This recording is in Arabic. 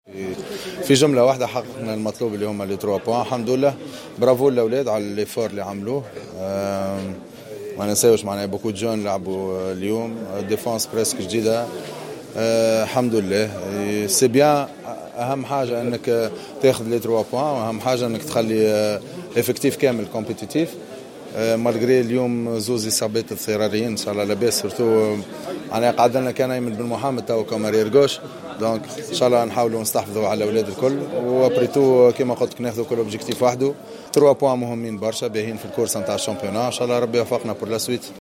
في جملة واحدة حققنا المطلوب اللي هما لي 3 بوان الحمد لله. برافو للأولاد على الليفور اللي عملوه. ما ننساوش معناها بوكو جون لعبوا اليوم ديفونس بريسك جديدة. الحمد لله سي بيان. اهم حاجه انك تاخذ لي 3 بوان واهم حاجه انك تخلي افكتيف كامل كومبيتيتيف. مالغري اليوم زوز اصابات اضطراريين ان شاء الله لاباس سورتو. انا قاعد لنا كان ايمن بن محمد تو كمارير غوش دونك ان شاء الله نحاولوا نستحفظوا على الاولاد الكل وبريتو كما قلت لك ناخذوا كل اوبجيكتيف وحده. 3 بوان مهمين برشا باهين في الكورس نتاع الشامبيونات ان شاء الله ربي يوفقنا بور لا سويت.